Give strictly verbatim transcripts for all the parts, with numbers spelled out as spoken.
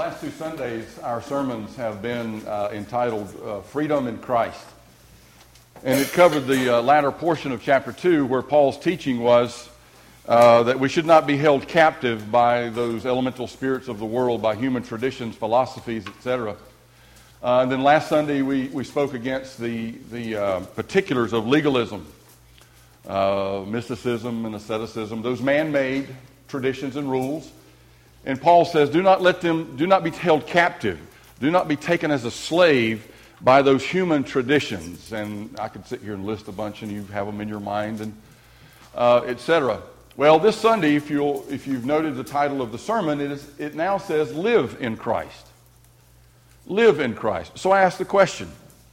last two Sundays, our sermons have been uh, entitled uh, Freedom in Christ. And it covered the uh, latter portion of chapter two, where Paul's teaching was uh, that we should not be held captive by those elemental spirits of the world, by human traditions, philosophies, et cetera. Uh, and then last Sunday, we, we spoke against the, the uh, particulars of legalism, uh, mysticism and asceticism, those man-made traditions and rules. And Paul says, do not let them, do not be held captive. Do not be taken as a slave by those human traditions. And I could sit here and list a bunch, and you have them in your mind, and uh, et cetera. Well, this Sunday, if you'll, if you've noted the title of the sermon, it is, it now says, "Live in Christ." Live in Christ. So I ask the question: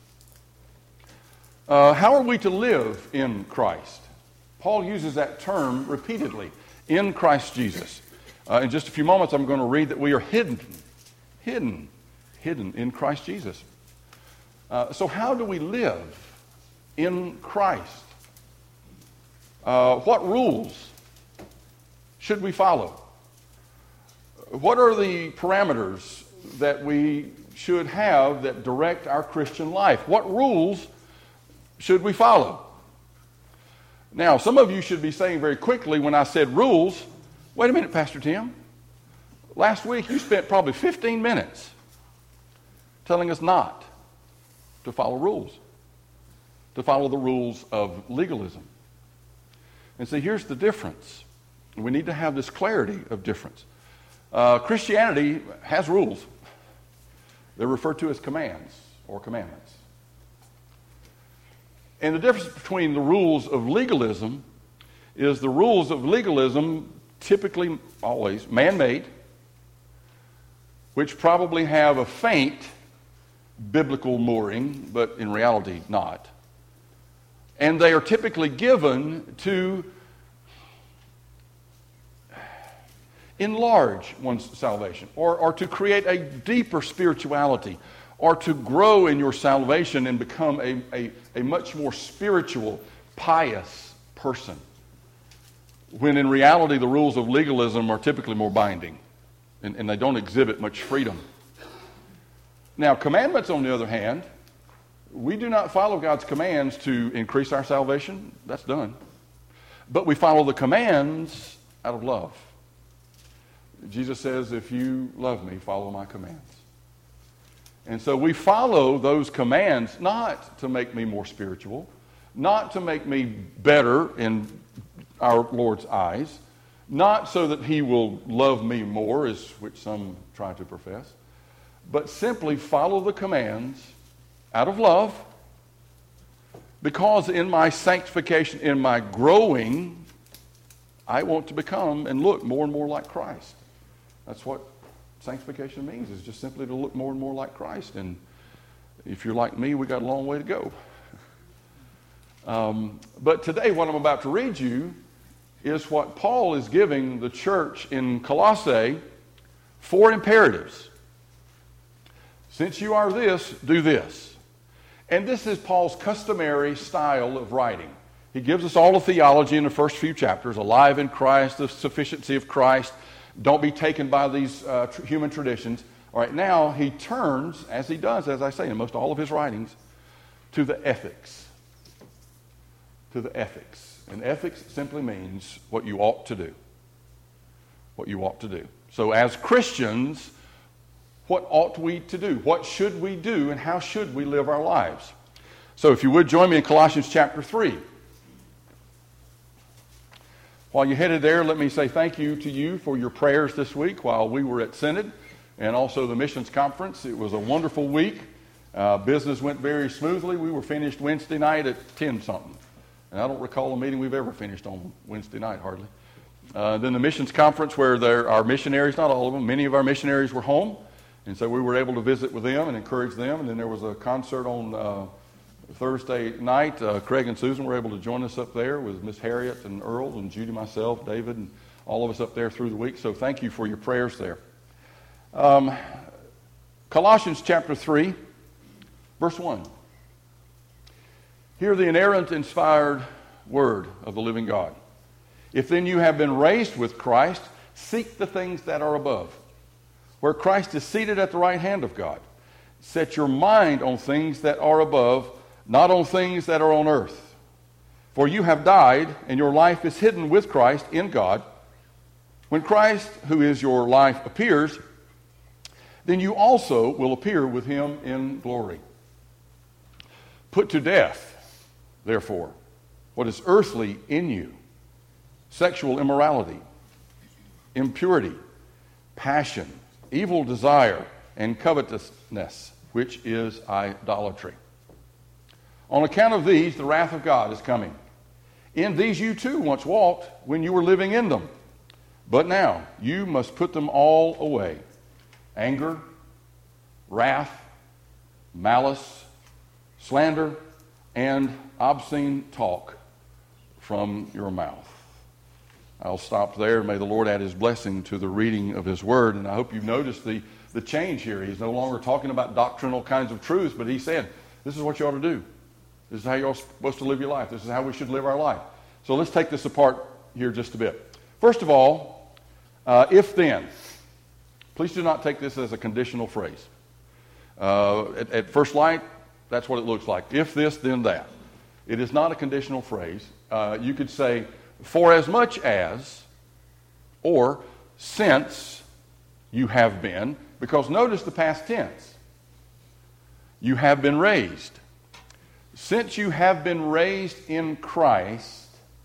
uh, how are we to live in Christ? Paul uses that term repeatedly, in Christ Jesus. Uh, in just a few moments, I'm going to read that we are hidden, hidden, hidden in Christ Jesus. Uh, so how do we live in Christ? Uh, what rules should we follow? What are the parameters that we should have that direct our Christian life? What rules should we follow? Now, some of you should be saying very quickly when I said rules, wait a minute, Pastor Tim. Last week you spent probably fifteen minutes telling us not to follow rules, to follow the rules of legalism. And see, here's the difference. We need to have this clarity of difference. Uh, Christianity has rules. They're referred to as commands or commandments. And the difference between the rules of legalism is the rules of legalism typically, always, man-made, which probably have a faint biblical mooring, but in reality not. And they are typically given to enlarge one's salvation, or, or to create a deeper spirituality, or to grow in your salvation and become a, a, a much more spiritual, pious person. When in reality, the rules of legalism are typically more binding, and, and they don't exhibit much freedom. Now, commandments, on the other hand, we do not follow God's commands to increase our salvation. That's done. But we follow the commands out of love. Jesus says, if you love me, follow my commands. And so we follow those commands not to make me more spiritual, not to make me better in our Lord's eyes, not so that he will love me more, as which some try to profess, but simply follow the commands out of love, because in my sanctification, in my growing, I want to become and look more and more like Christ. That's what sanctification means, is just simply to look more and more like Christ. And if you're like me, we got a long way to go. Um, but today, what I'm about to read you is what Paul is giving the church in Colossae, four imperatives. Since you are this, do this. And this is Paul's customary style of writing. He gives us all the theology in the first few chapters: alive in Christ, the sufficiency of Christ. Don't be taken by these uh, tr- human traditions. All right, now he turns, as he does, as I say, in most all of his writings, to the ethics. To the ethics. And ethics simply means what you ought to do. What you ought to do. So as Christians, what ought we to do? What should we do, and how should we live our lives? So if you would, join me in Colossians chapter three. While you're headed there, let me say thank you to you for your prayers this week while we were at Synod and also the missions conference. It was a wonderful week. Uh, business went very smoothly. We were finished Wednesday night at ten something. And I don't recall a meeting we've ever finished on Wednesday night, hardly. Uh, then the missions conference, where there are missionaries, not all of them, many of our missionaries were home. And so we were able to visit with them and encourage them. And then there was a concert on uh, Thursday night. Uh, Craig and Susan were able to join us up there with Miss Harriet and Earl and Judy, myself, David, and all of us up there through the week. So thank you for your prayers there. Um, Colossians chapter three, verse one. Hear the inerrant, inspired word of the living God. If then you have been raised with Christ, seek the things that are above, where Christ is seated at the right hand of God. Set your mind on things that are above, not on things that are on earth. For you have died, and your life is hidden with Christ in God. When Christ, who is your life, appears, then you also will appear with him in glory. Put to death, therefore, what is earthly in you: sexual immorality, impurity, passion, evil desire, and covetousness, which is idolatry. On account of these, the wrath of God is coming. In these you too once walked when you were living in them. But now you must put them all away: anger, wrath, malice, slander, and obscene talk from your mouth. I'll stop there. May the Lord add his blessing to the reading of his word. And I hope you've noticed the, the change here. He's no longer talking about doctrinal kinds of truths, but he said, this is what you ought to do. This is how you're supposed to live your life. This is how we should live our life. So let's take this apart here just a bit. First of all, uh, if then. Please do not take this as a conditional phrase. Uh, at, at first light, that's what it looks like. If this, then that. It is not a conditional phrase. Uh, you could say, for as much as, or since you have been, because notice the past tense. You have been raised. Since you have been raised in Christ.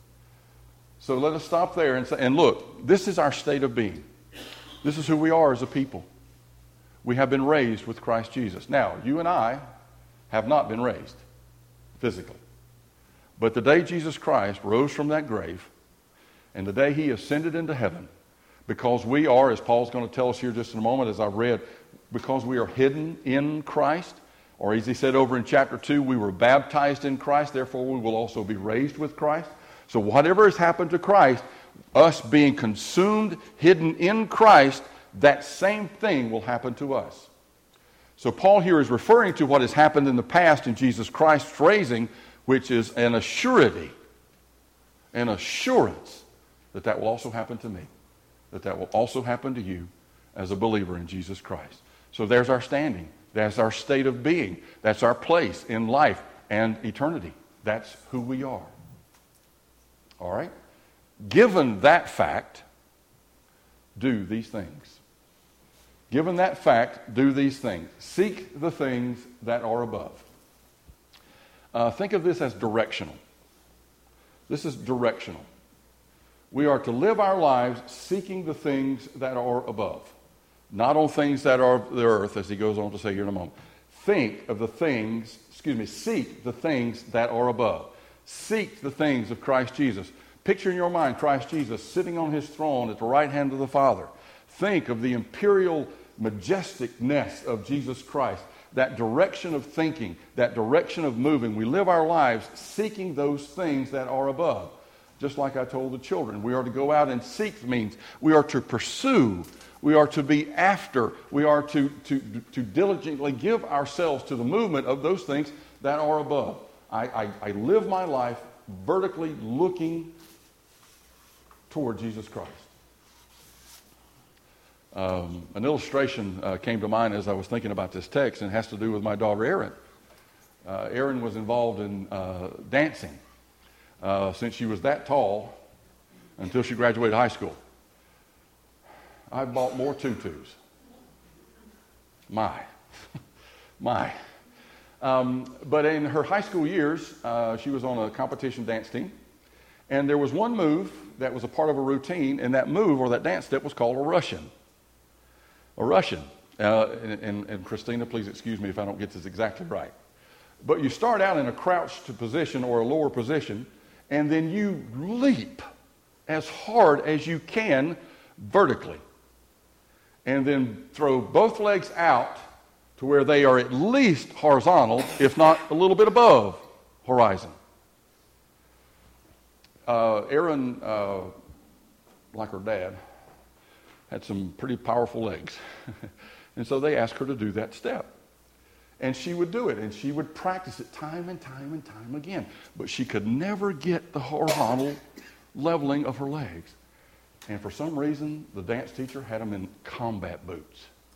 So let us stop there and say, and look, this is our state of being. This is who we are as a people. We have been raised with Christ Jesus. Now, you and I have not been raised physically. But the day Jesus Christ rose from that grave, and the day he ascended into heaven, because we are, as Paul's going to tell us here just in a moment, as I've read, because we are hidden in Christ, or as he said over in chapter two, we were baptized in Christ, therefore we will also be raised with Christ. So whatever has happened to Christ, us being consumed, hidden in Christ, that same thing will happen to us. So Paul here is referring to what has happened in the past in Jesus Christ's raising, which is an assurity, an assurance that that will also happen to me, that that will also happen to you as a believer in Jesus Christ. So there's our standing. That's our state of being. That's our place in life and eternity. That's who we are. All right? Given that fact, do these things. Given that fact, do these things. Seek the things that are above. Uh, think of this as directional. This is directional. We are to live our lives seeking the things that are above, not on things that are of the earth, as he goes on to say here in a moment. Think of the things, excuse me, seek the things that are above. Seek the things of Christ Jesus. Picture in your mind Christ Jesus sitting on his throne at the right hand of the Father. Think of the imperial majesticness of Jesus Christ, that direction of thinking, that direction of moving. We live our lives seeking those things that are above. Just like I told the children, we are to go out and seek means we are to pursue, we are to be after, we are to, to, to diligently give ourselves to the movement of those things that are above. I, I, I live my life vertically looking toward Jesus Christ. Um, an illustration uh, came to mind as I was thinking about this text, and it has to do with my daughter Erin. Uh, Erin was involved in uh, dancing uh, since she was that tall until she graduated high school. I bought more tutus. My. My. Um, but in her high school years, uh, she was on a competition dance team, and there was one move that was a part of a routine, and that move or that dance step was called a Russian. A Russian. Uh, and, and, and Christina, please excuse me if I don't get this exactly right. But you start out in a crouched position or a lower position, and then you leap as hard as you can vertically. And then throw both legs out to where they are at least horizontal, if not a little bit above horizon. Uh, Erin, uh, like her dad, had some pretty powerful legs. And so they asked her to do that step. And she would do it, and she would practice it time and time and time again. But she could never get the horizontal leveling of her legs. And for some reason, the dance teacher had them in combat boots.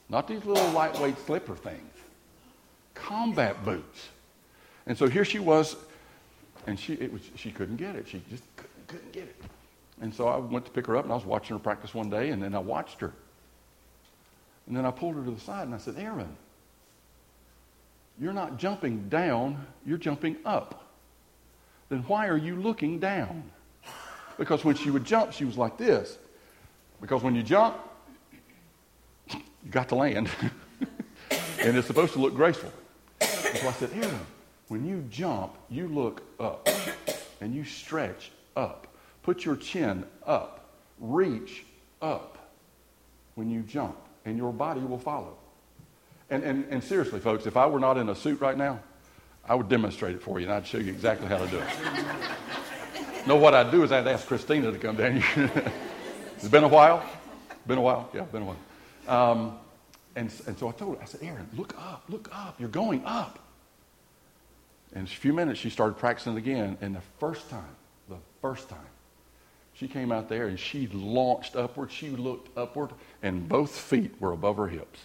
Not these little lightweight slipper things. Combat boots. And so here she was, and she it was, she couldn't get it. She just couldn't, couldn't get it. And so I went to pick her up, and I was watching her practice one day, and then I watched her. And then I pulled her to the side, and I said, Erin, you're not jumping down, you're jumping up. Then why are you looking down? Because when she would jump, she was like this. Because when you jump, you got to land. And it's supposed to look graceful. And so I said, Erin, when you jump, you look up. And you stretch up. Put your chin up. Reach up when you jump. And your body will follow. And, and, and seriously, folks, if I were not in a suit right now, I would demonstrate it for you, and I'd show you exactly how to do it. No, what I'd do is I'd ask Christina to come down here. It's been a while? Been a while? Yeah, been a while. Um, and, and so I told her, I said, Erin, look up, look up. You're going up. And in a few minutes, she started practicing again. And the first time, the first time, she came out there and she launched upward. She looked upward, and both feet were above her hips.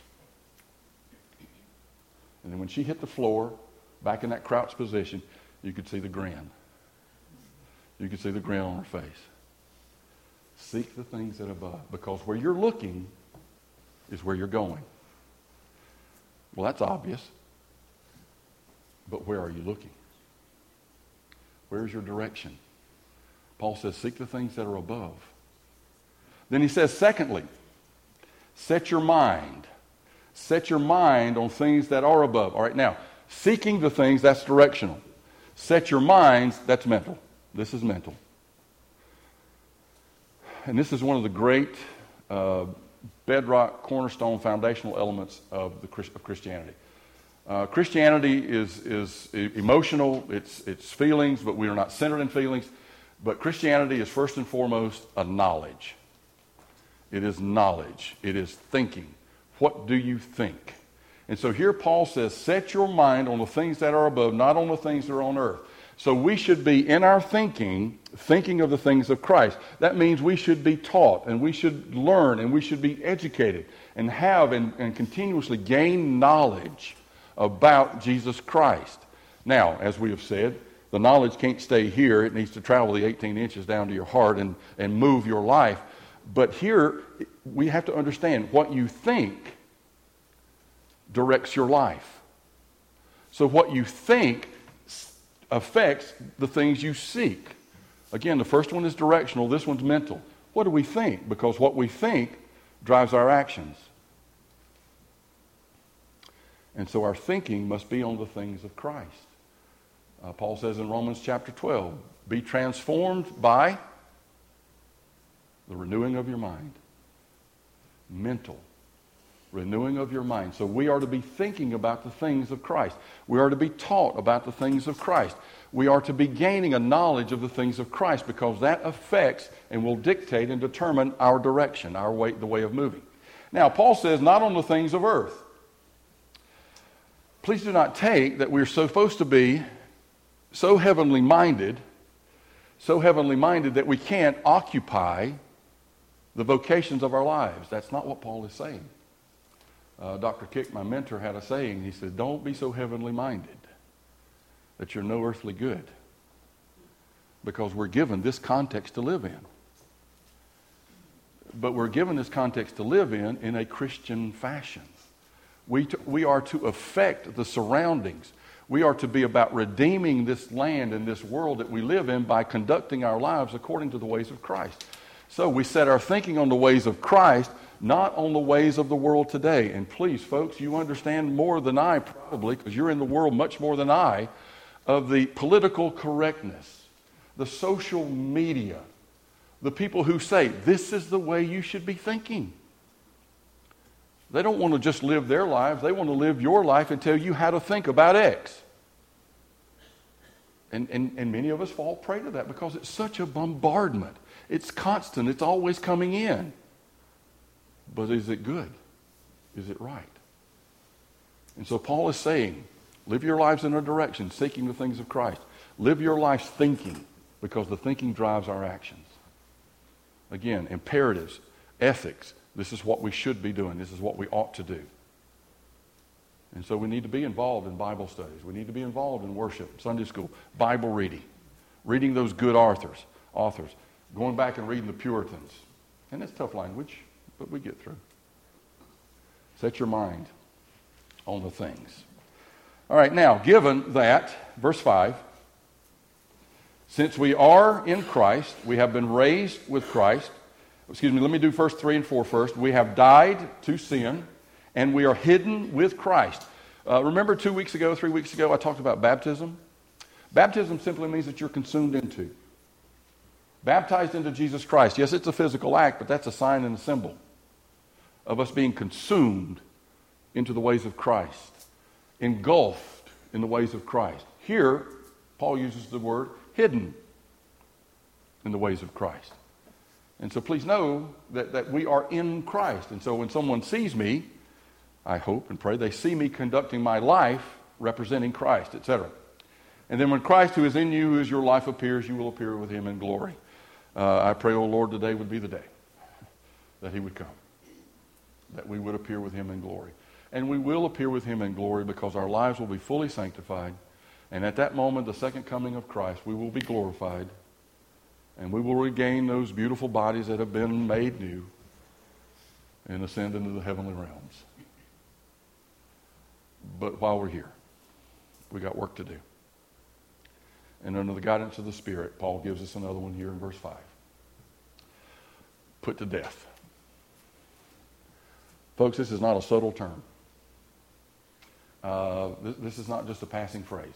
And then when she hit the floor, back in that crouched position, you could see the grin. You could see the grin on her face. Seek the things that are above, because where you're looking is where you're going. Well, that's obvious. But where are you looking? Where's your direction? Paul says, seek the things that are above. Then he says, secondly, set your mind. Set your mind on things that are above. All right, now, seeking the things, that's directional. Set your minds, that's mental. This is mental. And this is one of the great uh, bedrock, cornerstone, foundational elements of the of Christianity. Uh, Christianity is is emotional, it's it's feelings, but we are not centered in feelings. But Christianity is first and foremost a knowledge. It is knowledge. It is thinking. What do you think? And so here Paul says, set your mind on the things that are above, not on the things that are on earth. So we should be, in our thinking, thinking of the things of Christ. That means we should be taught, and we should learn, and we should be educated, and have and, and continuously gain knowledge about Jesus Christ. Now, as we have said, the knowledge can't stay here. It needs to travel the eighteen inches down to your heart and, and move your life. But here, we have to understand what you think directs your life. So what you think affects the things you seek. Again, the first one is directional. This one's mental. What do we think? Because what we think drives our actions. And so our thinking must be on the things of Christ. Uh, Paul says in Romans chapter twelve, be transformed by the renewing of your mind. Mental. Renewing of your mind. So we are to be thinking about the things of Christ. We are to be taught about the things of Christ. We are to be gaining a knowledge of the things of Christ, because that affects and will dictate and determine our direction, our way, the way of moving. Now, Paul says, not on the things of earth. Please do not take that we're supposed to be so heavenly minded, so heavenly minded that we can't occupy the vocations of our lives. That's not what Paul is saying. Uh, Doctor Kick, my mentor, had a saying. He said, don't be so heavenly minded that you're no earthly good. Because we're given this context to live in. But we're given this context to live in in a Christian fashion. We, t- we are to affect the surroundings. We are to be about redeeming this land and this world that we live in by conducting our lives according to the ways of Christ. So we set our thinking on the ways of Christ, not on the ways of the world today. And please, folks, you understand more than I probably, because you're in the world much more than I, of the political correctness, the social media, the people who say, this is the way you should be thinking. They don't want to just live their lives. They want to live your life and tell you how to think about X. And, and, and many of us fall prey to that because it's such a bombardment. It's constant. It's always coming in. But is it good? Is it right? And so Paul is saying, live your lives in a direction, seeking the things of Christ. Live your lives thinking, because the thinking drives our actions. Again, imperatives, ethics, This is what we should be doing. This is what we ought to do. And so we need to be involved in Bible studies. We need to be involved in worship, Sunday school, Bible reading, reading those good authors, authors, going back and reading the Puritans. And it's tough language, but we get through. Set your mind on the things. All right, now, given that, verse five, since we are in Christ, we have been raised with Christ. Excuse me, let me do verse three and four first. We have died to sin, and we are hidden with Christ. Uh, remember two weeks ago, three weeks ago, I talked about baptism? Baptism simply means that you're consumed into. Baptized into Jesus Christ. Yes, it's a physical act, but that's a sign and a symbol of us being consumed into the ways of Christ. Engulfed in the ways of Christ. Here, Paul uses the word hidden in the ways of Christ. And so please know that, that we are in Christ. And so when someone sees me, I hope and pray they see me conducting my life representing Christ, et cetera. And then when Christ, who is in you, who is your life, appears, you will appear with him in glory. Uh, I pray, oh Lord, today would be the day that he would come, that we would appear with him in glory. And we will appear with him in glory because our lives will be fully sanctified. And at that moment, the second coming of Christ, we will be glorified. And we will regain those beautiful bodies that have been made new and ascend into the heavenly realms. But while we're here, we got work to do. And under the guidance of the Spirit, Paul gives us another one here in verse five. Put to death. Folks, this is not a subtle term. Uh, this, this is not just a passing phrase.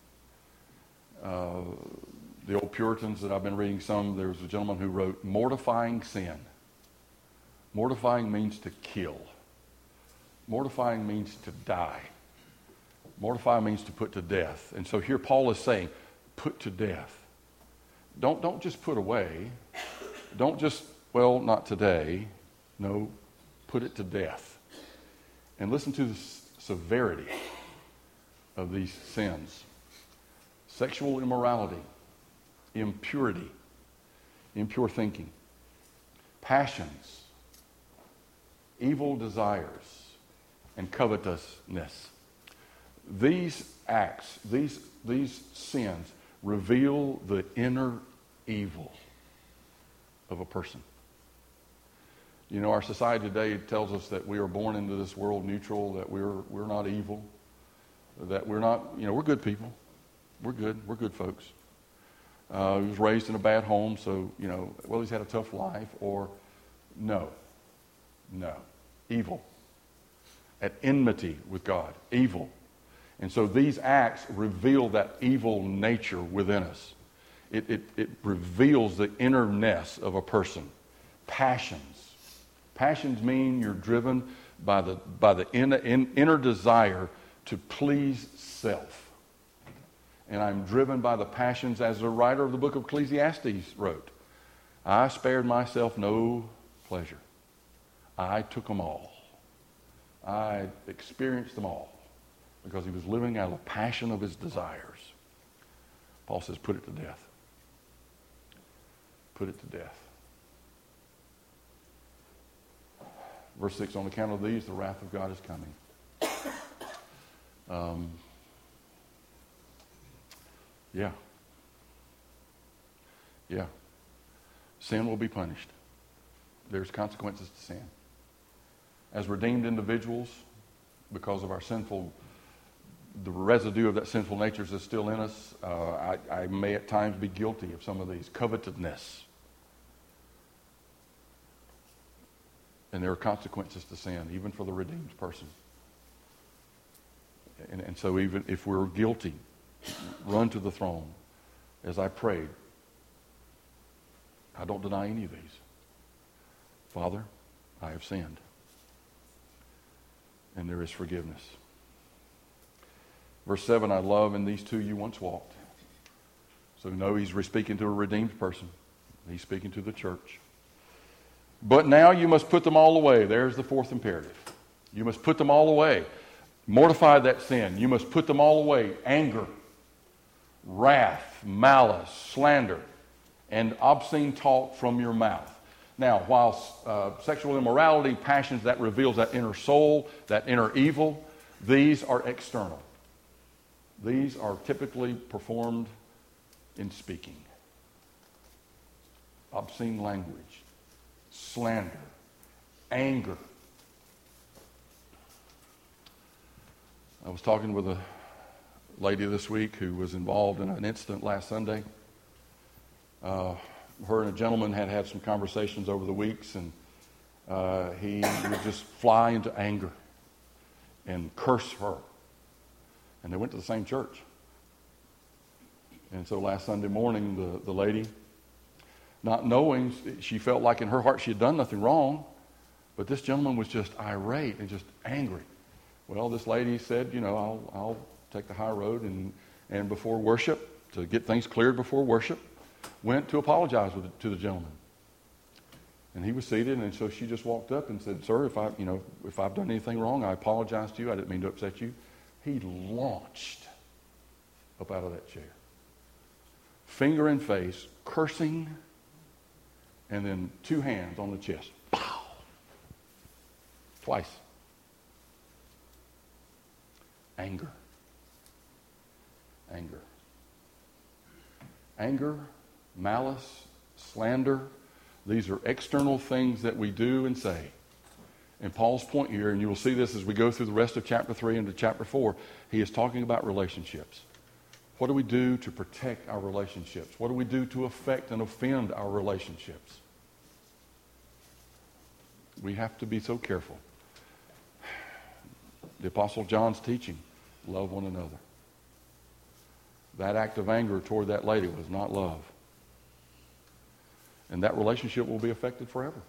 Uh, the old Puritans that I've been reading some, there was a gentleman who wrote, mortifying sin. Mortifying means to kill. Mortifying means to die. Mortify means to put to death. And so here Paul is saying, put to death. Don't, don't just put away. Don't just, well, not today. No, put it to death. And listen to the severity of these sins. Sexual immorality, impurity, impure thinking, passions, evil desires, and covetousness. These acts, these, these sins reveal the inner evil of a person. You know, our society today tells us that we are born into this world neutral, that we're we're not evil, that we're not, you know, we're good people. We're good. We're good folks. Uh, he was raised in a bad home, so, you know, well, he's had a tough life, or no, no, evil. At enmity with God, evil. And so these acts reveal that evil nature within us. It, it, it reveals the innerness of a person. Passions. Passions mean you're driven by the, by the inner, in, inner desire to please self. And I'm driven by the passions, as the writer of the book of Ecclesiastes wrote. I spared myself no pleasure. I took them all. I experienced them all. Because he was living out of the passion of his desires. Paul says, put it to death. Put it to death. Verse six, on account of these, the wrath of God is coming. Um, yeah. Yeah. Sin will be punished. There's consequences to sin. As redeemed individuals, because of our sinful, the residue of that sinful nature is still in us, uh, I, I may at times be guilty of some of these. Covetousness. And there are consequences to sin, even for the redeemed person. And, and so even if we're guilty, run to the throne. As I prayed, I don't deny any of these. Father, I have sinned. And there is forgiveness. Verse seven, I love, in these two you once walked. So no, he's speaking to a redeemed person. He's speaking to the church. But now you must put them all away. There's the fourth imperative. You must put them all away. Mortify that sin. You must put them all away. Anger, wrath, malice, slander, and obscene talk from your mouth. Now, while uh, sexual immorality, passions, that reveals that inner soul, that inner evil, these are external. These are typically performed in speaking. Obscene language, slander, anger. I was talking with a lady this week who was involved in an incident last Sunday. Uh, her and a gentleman had had some conversations over the weeks, and uh, he would just fly into anger and curse her. And they went to the same church. And so last Sunday morning, the, the lady, not knowing, she felt like in her heart she had done nothing wrong, but this gentleman was just irate and just angry. Well, this lady said, you know, I'll, I'll take the high road, and, and before worship, to get things cleared before worship, went to apologize with, to the gentleman. And he was seated, and so she just walked up and said, sir, if I, you know, if I've done anything wrong, I apologize to you. I didn't mean to upset you. He launched up out of that chair, finger in face, cursing, and then two hands on the chest. Pow! Twice. Anger. Anger. Anger, malice, slander. These are external things that we do and say. And Paul's point here, and you will see this as we go through the rest of chapter three into chapter four, he is talking about relationships. What do we do to protect our relationships? What do we do to affect and offend our relationships? We have to be so careful. The Apostle John's teaching, love one another. That act of anger toward that lady was not love. And that relationship will be affected forever.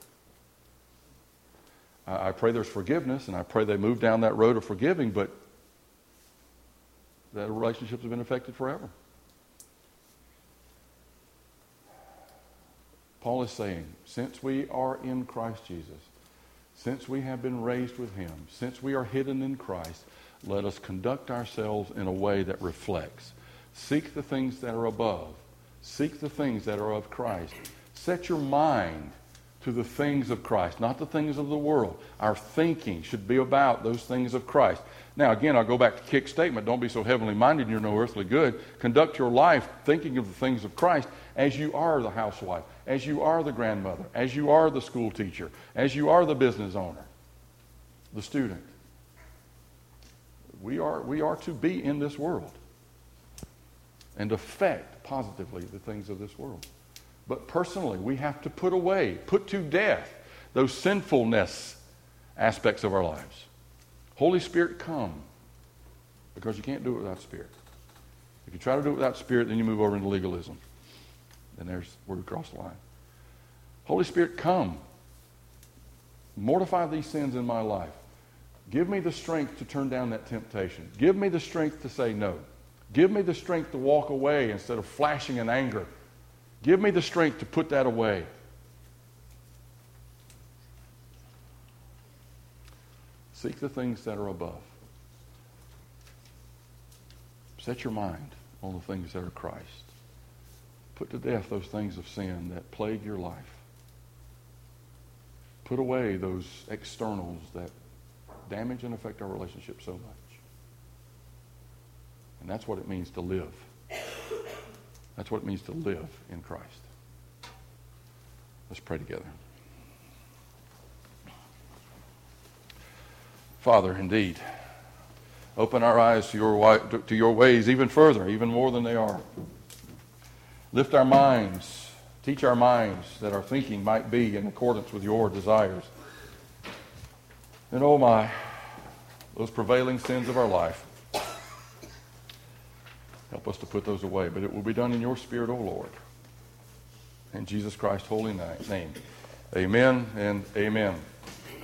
I, I pray there's forgiveness, and I pray they move down that road of forgiving, but that relationships have been affected forever. Paul is saying, since we are in Christ Jesus, since we have been raised with him, since we are hidden in Christ, let us conduct ourselves in a way that reflects. Seek the things that are above. Seek the things that are of Christ. Set your mind to the things of Christ, not the things of the world. Our thinking should be about those things of Christ. Now, again, I'll go back to Kick's statement. Don't be so heavenly minded, you're no earthly good. Conduct your life thinking of the things of Christ as you are the housewife, as you are the grandmother, as you are the school teacher, as you are the business owner, the student. We are, we are to be in this world and affect positively the things of this world. But personally, we have to put away, put to death those sinfulness aspects of our lives. Holy Spirit, come. Because you can't do it without Spirit. If you try to do it without Spirit, then you move over into legalism. And there's where we cross the line. Holy Spirit, come. Mortify these sins in my life. Give me the strength to turn down that temptation. Give me the strength to say no. Give me the strength to walk away instead of flashing in anger. Give me the strength to put that away. Seek the things that are above. Set your mind on the things that are Christ. Put to death those things of sin that plague your life. Put away those externals that damage and affect our relationship so much. And that's what it means to live. That's what it means to live in Christ. Let's pray together. Father, indeed, open our eyes to your, to your ways even further, even more than they are. Lift our minds, teach our minds that our thinking might be in accordance with your desires. And oh my, those prevailing sins of our life, help us to put those away, but it will be done in your Spirit, O Lord. In Jesus Christ's holy name, amen and amen.